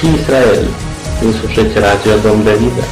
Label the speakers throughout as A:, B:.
A: Израиль! Вы слушаете радио Дом Давида.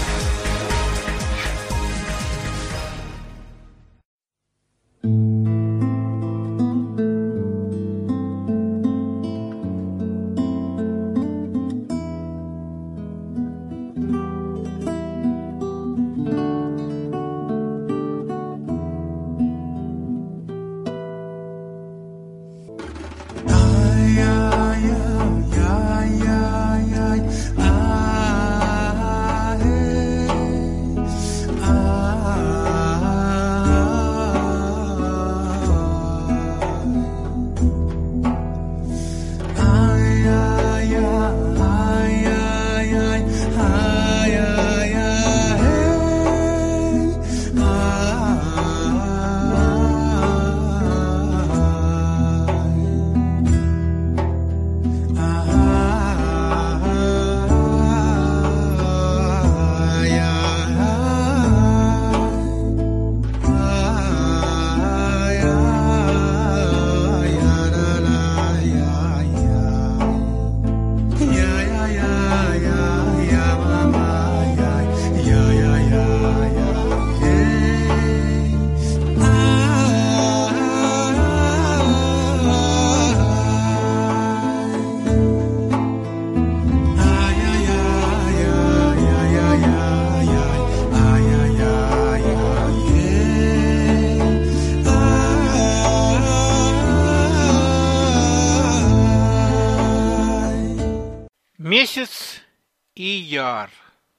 B: Месяц Ияр.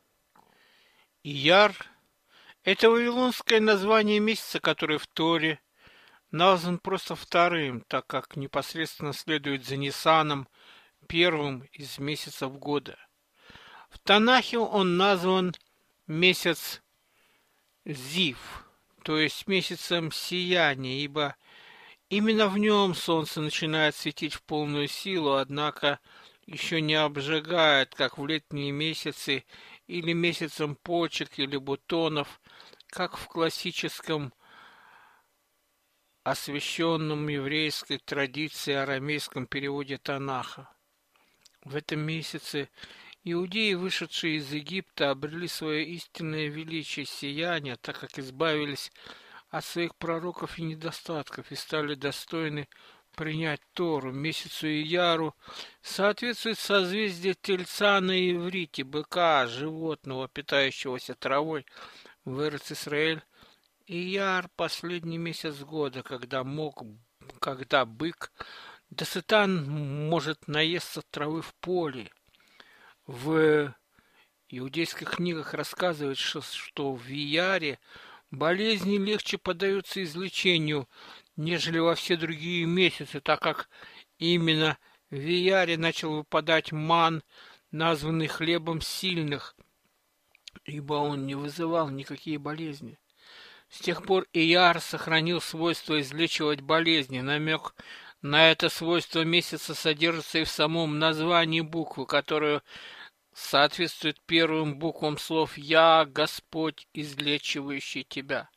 B: Ияр – это вавилонское название месяца, который в Торе назван просто вторым, так как непосредственно следует за Нисаном, первым из месяцев года. В Танахе он назван месяц Зив, то есть месяцем сияния, ибо именно в нем солнце начинает светить в полную силу, однако еще не обжигает, как в летние месяцы, или месяцем почек или бутонов, как в классическом освященном еврейской традиции арамейском переводе Танаха. В этом месяце иудеи, вышедшие из Египта, обрели свое истинное величие сияние, так как избавились от своих пророков и недостатков и стали достойны принять Тору. Месяцу Ияру соответствует созвездие Тельца на иврите, быка, животного, питающегося травой в Эрец-Исраэль. Ияр – последний месяц года, когда бык досытан может наесться травы в поле. В иудейских книгах рассказывается, что в Ияре болезни легче поддаются излечению, нежели во все другие месяцы, так как именно в Ияре начал выпадать ман, названный хлебом сильных, ибо он не вызывал никакие болезни. С тех пор Ияр сохранил свойство излечивать болезни. Намек на это свойство месяца содержится и в самом названии буквы, которую соответствует первым буквам слов «Я, Господь, излечивающий тебя».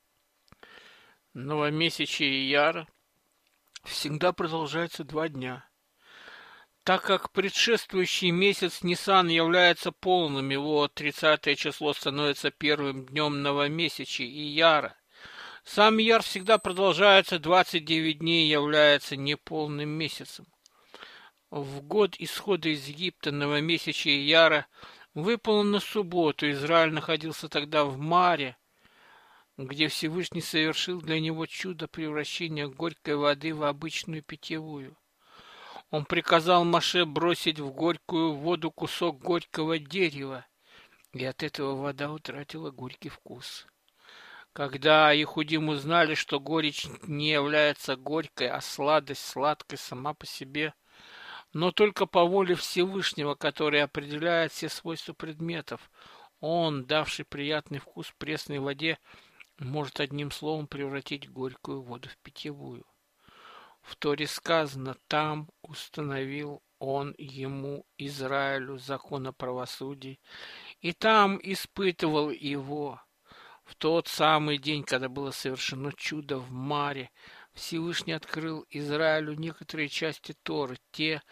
B: Новомесячие Ияра всегда продолжается 2 дня. Так как предшествующий месяц Нисан является полным, его 30 число становится первым днем новомесячия Ияра. Сам Ияр всегда продолжается 29 дней и является неполным месяцем. В год исхода из Египта новомесячие Ияра выпало на субботу. Израиль находился тогда в Маре, где Всевышний совершил для него чудо превращения горькой воды в обычную питьевую. Он приказал Моше бросить в горькую воду кусок горького дерева, и от этого вода утратила горький вкус. Когда Ихудим узнали, что горечь не является горькой, а сладость сладкой сама по себе, но только по воле Всевышнего, который определяет все свойства предметов, он, давший приятный вкус пресной воде, может одним словом превратить горькую воду в питьевую. В Торе сказано: там установил он ему, Израилю, закон о правосудии, и там испытывал его. В тот самый день, когда было совершено чудо в Маре, Всевышний открыл Израилю некоторые части Торы, те, в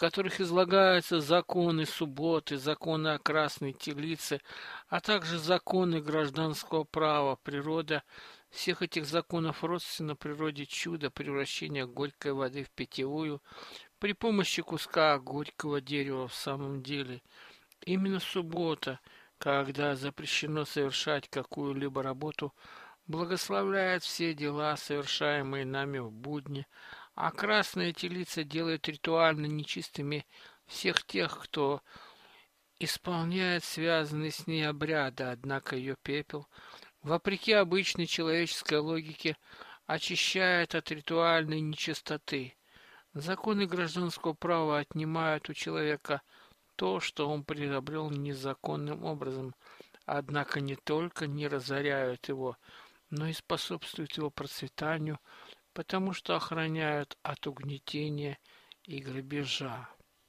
B: которых излагаются законы субботы, законы о красной телице, а также законы гражданского права, природа всех этих законов родственна природе чуда превращения горькой воды в питьевую при помощи куска горького дерева в самом деле. Именно суббота, когда запрещено совершать какую-либо работу, благословляет все дела, совершаемые нами в будни, а красная телица делает ритуально нечистыми всех тех, кто исполняет связанные с ней обряды, однако ее пепел, вопреки обычной человеческой логике, очищает от ритуальной нечистоты. Законы гражданского права отнимают у человека то, что он приобрел незаконным образом, однако не только не разоряют его, но и способствуют его процветанию, потому что охраняют от угнетения и грабежа.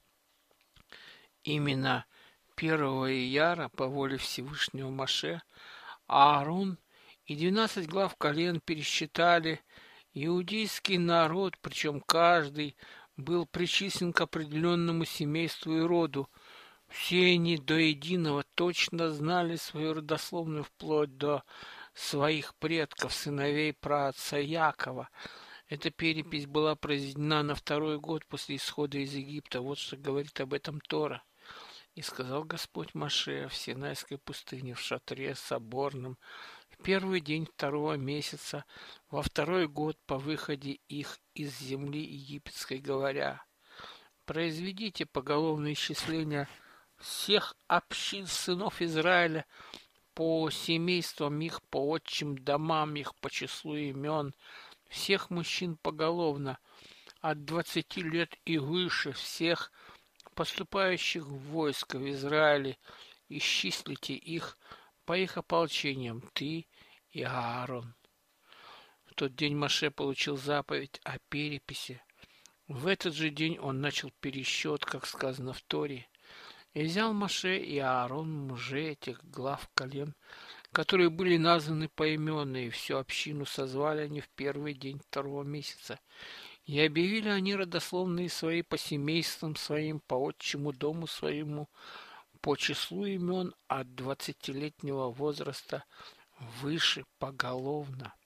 B: Именно 1 ияра по воле Всевышнего Моше Аарон и 12 глав колен пересчитали иудейский народ, причем каждый был причислен к определенному семейству и роду. Все они до единого точно знали свою родословную вплоть до своих предков, сыновей праотца Якова. Эта перепись была произведена на 2-й год после исхода из Египта. Вот что говорит об этом Тора. «И сказал Господь Моше в Синайской пустыне, в шатре соборном, в 1-й день 2-го месяца, во 2-й год по выходе их из земли египетской, говоря: произведите поголовное исчисление всех общин сынов Израиля по семействам их, по отчим домам их, по числу имен, всех мужчин поголовно, от 20 лет и выше, всех поступающих в войско в Израиле, исчислите их по их ополчениям, ты и Аарон». В тот день Моше получил заповедь о переписи. В этот же день он начал пересчет, как сказано в Торе. И взял Моше и Аарон мужей этих глав колен, которые были названы поименно, и всю общину созвали они в 1-й день 2-го месяца. И объявили они родословные свои по семействам своим, по отчему дому своему, по числу имен от 20-летнего возраста выше поголовно.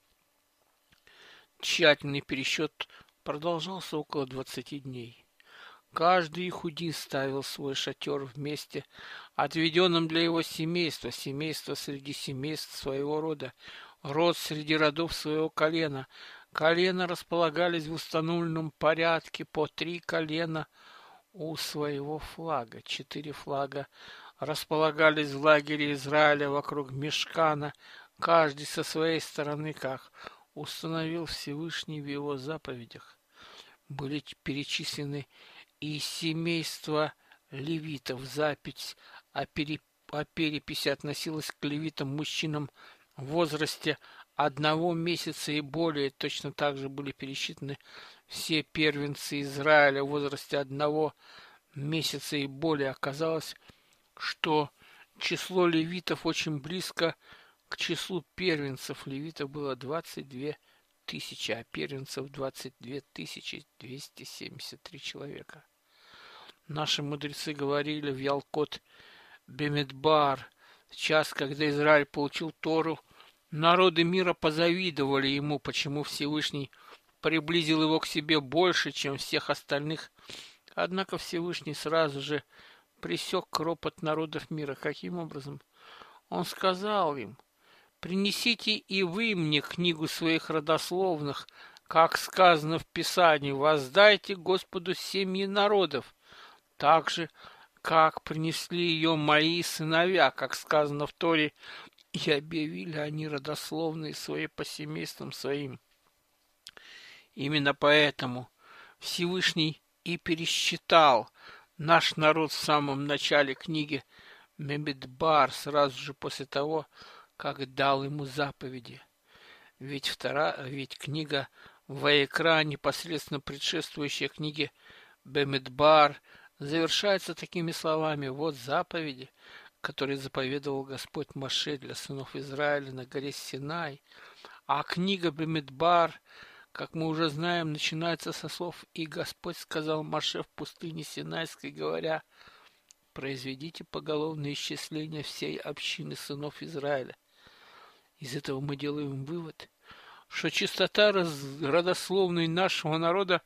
B: Тщательный пересчет продолжался около 20 дней. Каждый ихудин ставил свой шатер в месте, отведенном для его семейства, семейство среди семейств своего рода, род среди родов своего колена. Колена располагались в установленном порядке по 3 колена у своего флага. 4 флага располагались в лагере Израиля вокруг Мишкана, каждый со своей стороны, как установил Всевышний в его заповедях. Были перечислены и семейства левитов. Запись о переписи относилась к левитам-мужчинам в возрасте 1 месяца и более. Точно так же были пересчитаны все первенцы Израиля в возрасте 1 месяца и более. Оказалось, что число левитов очень близко к числу первенцев. Левитов было 22 тысячи, а первенцев 22 273 человека. Наши мудрецы говорили в Ялкот Бемидбар, в час, когда Израиль получил Тору, народы мира позавидовали ему, почему Всевышний приблизил его к себе больше, чем всех остальных. Однако Всевышний сразу же пресек ропот народов мира. Каким образом? Он сказал им: принесите и вы мне книгу своих родословных, как сказано в Писании, воздайте Господу семьи народов, так же, как принесли ее мои сыновья, как сказано в Торе, и объявили они родословные свои по семействам своим. Именно поэтому Всевышний и пересчитал наш народ в самом начале книги Бемидбар, сразу же после того, как дал ему заповеди. Ведь книга Ваекра, непосредственно предшествующая книге Бемидбар, завершается такими словами: вот заповеди, которые заповедовал Господь Моше для сынов Израиля на горе Синай. А книга Бемидбар, как мы уже знаем, начинается со слов «И Господь сказал Моше в пустыне Синайской, говоря, произведите поголовное исчисление всей общины сынов Израиля». Из этого мы делаем вывод, что чистота родословной нашего народа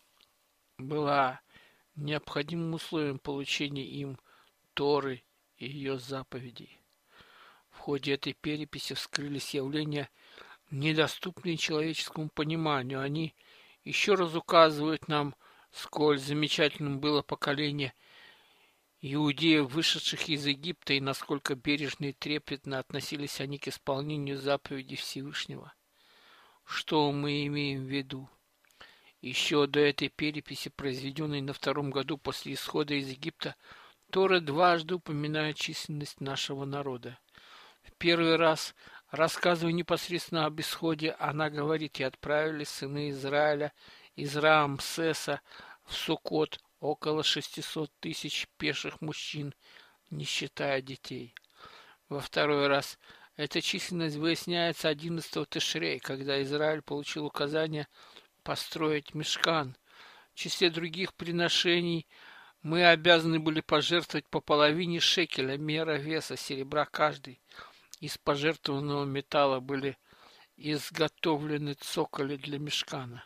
B: была необходимым условием получения им Торы и ее заповедей. В ходе этой переписи вскрылись явления, недоступные человеческому пониманию. Они еще раз указывают нам, сколь замечательным было поколение иудеев, вышедших из Египта, и насколько бережно и трепетно относились они к исполнению заповедей Всевышнего. Что мы имеем в виду? Еще до этой переписи, произведенной на 2-м году после исхода из Египта, Тора дважды упоминает численность нашего народа. В первый раз, рассказывая непосредственно об исходе, она говорит: «И отправились сыны Израиля из Раамсеса в Суккот около 600 тысяч пеших мужчин, не считая детей». Во второй раз эта численность выясняется 11-го Тишрей, когда Израиль получил указание построить мишкан. В числе других приношений мы обязаны были пожертвовать по половине шекеля, мера веса серебра каждый. Из пожертвованного металла были изготовлены цоколи для мишкана.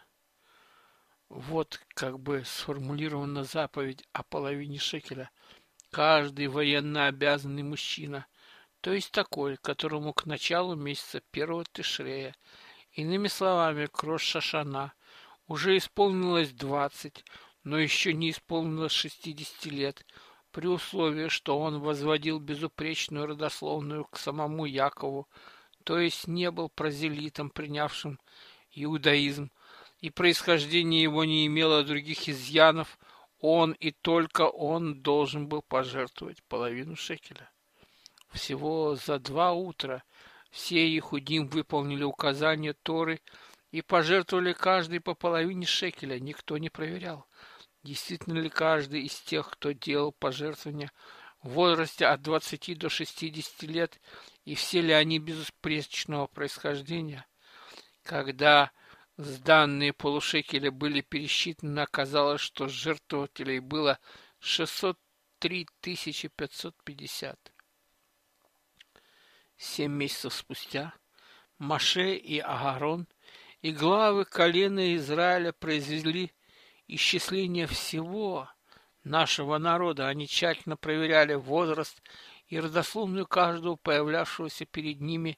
B: Вот как бы сформулирована заповедь о половине шекеля. Каждый военнообязанный мужчина, то есть такой, которому к началу месяца 1-го Тишрея, иными словами, к Рош-Шашана, уже исполнилось 20, но еще не исполнилось 60 лет, при условии, что он возводил безупречную родословную к самому Якову, то есть не был прозелитом, принявшим иудаизм, и происхождение его не имело других изъянов, он и только он должен был пожертвовать половину шекеля. Всего за 2 утра все иудеи выполнили указания Торы и пожертвовали каждый по половине шекеля. Никто не проверял, действительно ли каждый из тех, кто делал пожертвования в возрасте от 20 до 60 лет, и все ли они безупречного происхождения. Когда сданные полушекеля были пересчитаны, оказалось, что жертвователей было 603 550. 7 месяцев спустя Моше и Аарон и главы колена Израиля произвели исчисление всего нашего народа. Они тщательно проверяли возраст и родословную каждого появлявшегося перед ними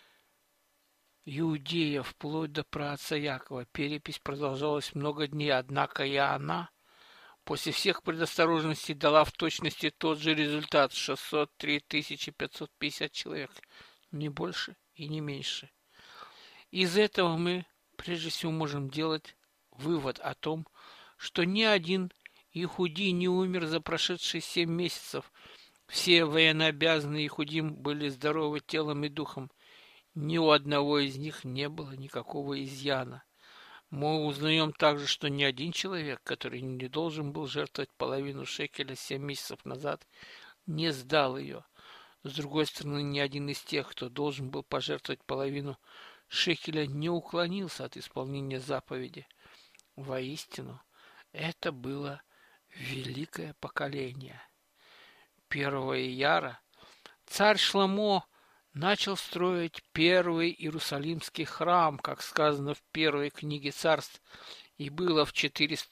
B: иудея, вплоть до праотца Якова. Перепись продолжалась много дней, однако и она после всех предосторожностей дала в точности тот же результат — 603 550 человек, не больше и не меньше. Из этого мы прежде всего можем делать вывод о том, что ни один иудей не умер за прошедшие 7 месяцев. Все военнообязанные иудеи были здоровы телом и духом. Ни у одного из них не было никакого изъяна. Мы узнаем также, что ни один человек, который не должен был жертвовать половину шекеля 7 месяцев назад, не сдал ее. С другой стороны, ни один из тех, кто должен был пожертвовать половину шекеля, не уклонился от исполнения заповеди. Воистину, это было великое поколение. 1 ияра царь Шломо начал строить первый Иерусалимский храм, как сказано в первой книге Царств, и было в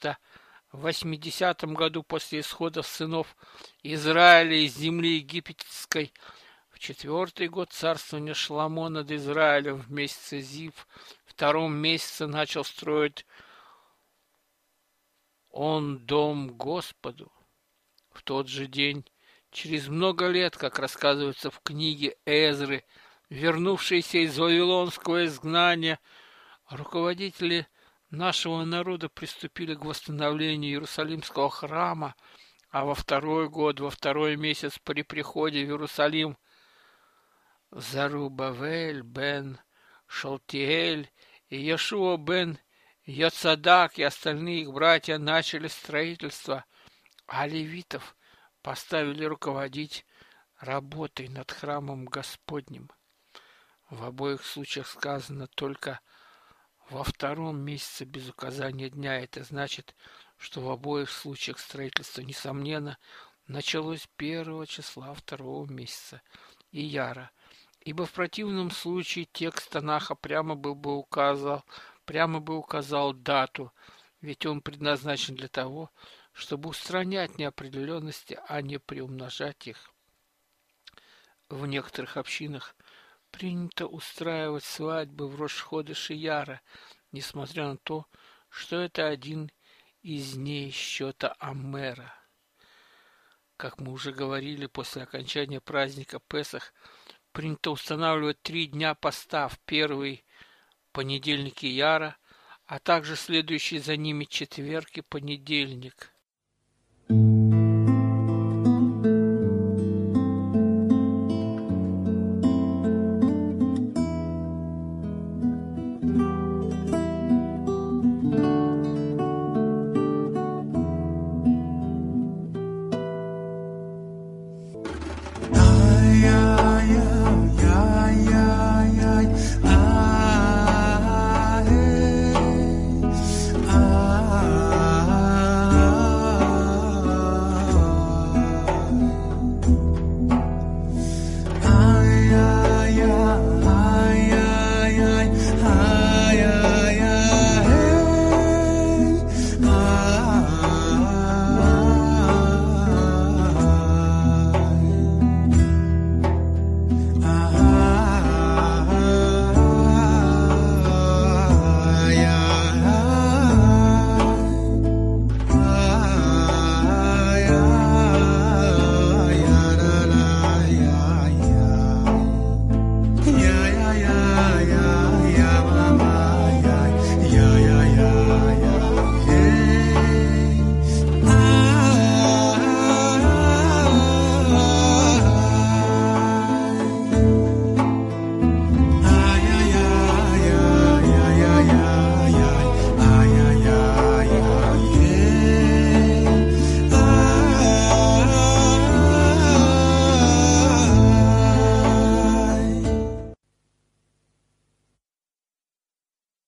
B: 480 году после исхода сынов Израиля из земли египетской. В 4-й год царствования Шломо над Израилем в месяце Зив, в 2-м месяце начал строить он дом Господу. В тот же день, через много лет, как рассказывается в книге Эзры, вернувшиеся из вавилонского изгнания, руководители нашего народа приступили к восстановлению Иерусалимского храма, а во 2-й год, во 2-й месяц при приходе в Иерусалим Зарубавель бен Шалтиэль и Йешуа бен Йоцадак и остальные их братья начали строительство, а левитов поставили руководить работой над храмом Господним. В обоих случаях сказано только во втором месяце без указания дня. Это значит, что в обоих случаях строительство, несомненно, началось 1 числа 2 месяца Ияра, ибо в противном случае текст Танаха прямо бы указал дату, ведь он предназначен для того, чтобы устранять неопределенности, а не приумножать их. В некоторых общинах принято устраивать свадьбы в Рош-ходеш Ияра, несмотря на то, что это один из дней счета Омера. Как мы уже говорили, после окончания праздника Песах принято устанавливать 3 дня поста: в первый понедельник Ияра, а также следующий за ними четверг и понедельник.